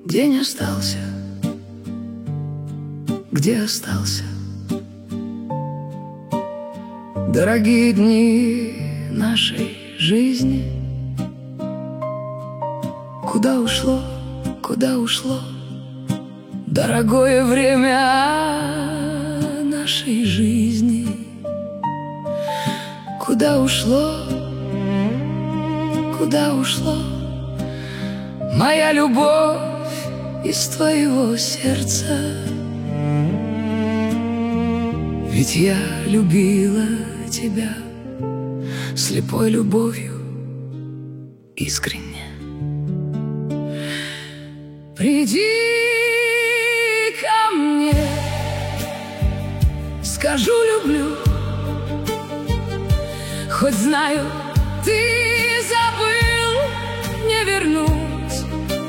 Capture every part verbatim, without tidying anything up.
День остался, где остался? Дорогие дни нашей жизни. Куда ушло, куда ушло дорогое время нашей жизни? Куда ушло, куда ушло моя любовь из твоего сердца? Ведь я любила тебя слепой любовью, искренне. Приди ко мне, скажу люблю, хоть знаю, ты забыл, не вернуть.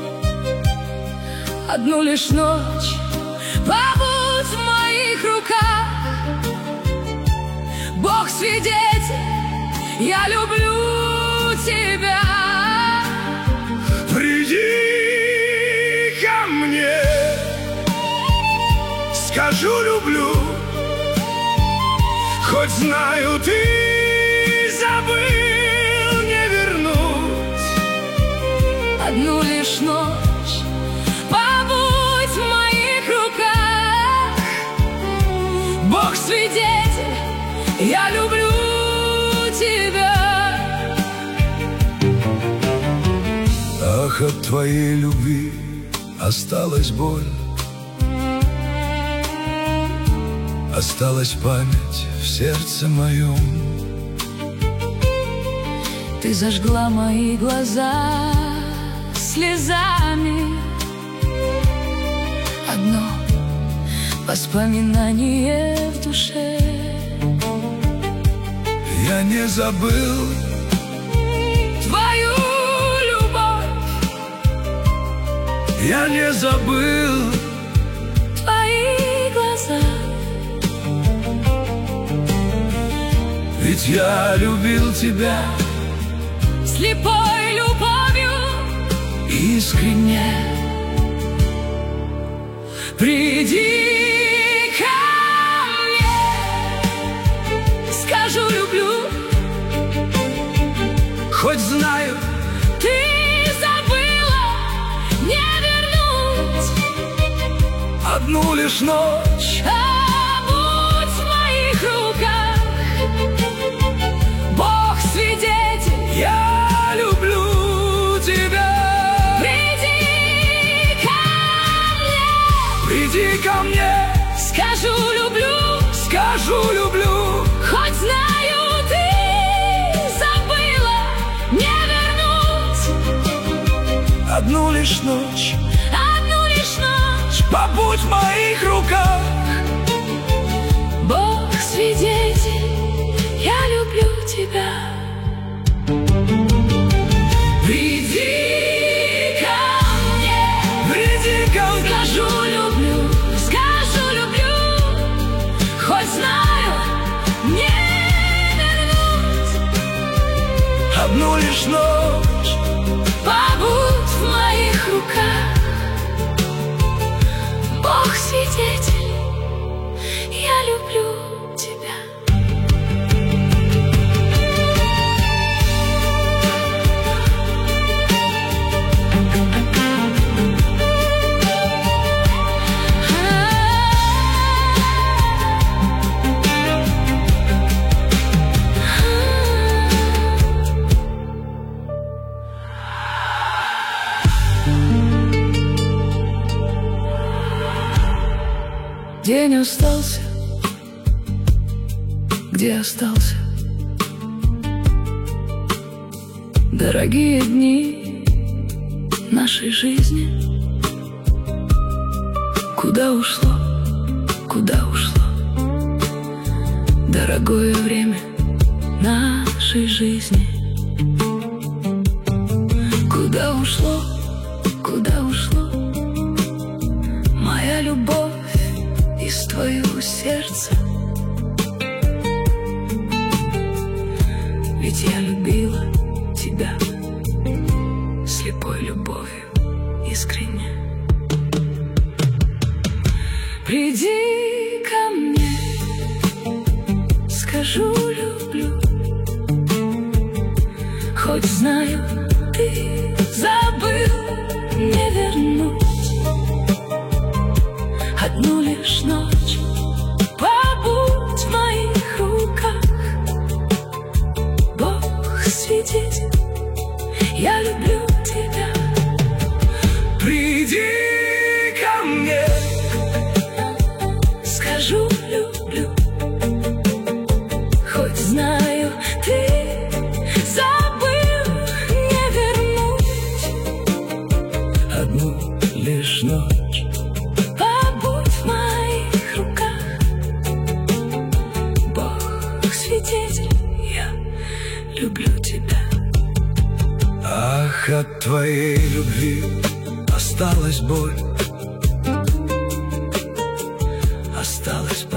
Одну лишь ночь побудь в моих руках. Бог свидетель, я люблю тебя. Приди ко мне, скажу люблю, хоть знаю, ты забыл, не вернуть. Одну лишь ночь побудь в моих руках. Бог свидетель, я люблю тебя. Ах, от твоей любви осталась боль, осталась память в сердце моем. Ты зажгла мои глаза слезами. Одно воспоминание в душе. Я не забыл твою любовь, я не забыл твои глаза. Ведь я любил тебя слепой любовью, искренне. Приди ко мне, скажу люблю, хоть знаю, ты забыла, не вернуть. одну лишь ночь побудь в моих руках. Бог свидетель, я люблю тебя. приди ко мне, Приди ко мне, скажу люблю, скажу люблю, хоть знаю, ты забыла, не вернуть. одну лишь ночь Одну лишь ночь побудь в моих руках. Бог свидетель, я люблю тебя. Приди ко мне, Приди ко мне, скажу люблю, скажу люблю, хоть знаю, не вернуть. одну лишь ночь Побудь в моих руках. Бог свидетель, я люблю тебя. День остался, где остался? Дорогие дни нашей жизни. Куда ушло, куда ушло дорогое время нашей жизни? Куда ушло, куда ушло моя любовь из твоего сердца? Ведь я любила тебя слепой любовью, искренне. Приди ко мне, скажу люблю, хоть знаю, ты забыл не вернуть. Одну лишь ночь побудь в моих руках. Бог свидетель, я люблю тебя. Приди ко мне, скажу люблю, хоть знаю, ты забыл не вернуть. одну лишь ночь Побудь в моих руках. Бог свидетель, я люблю тебя. Ах, от твоей любви осталась боль, осталась боль.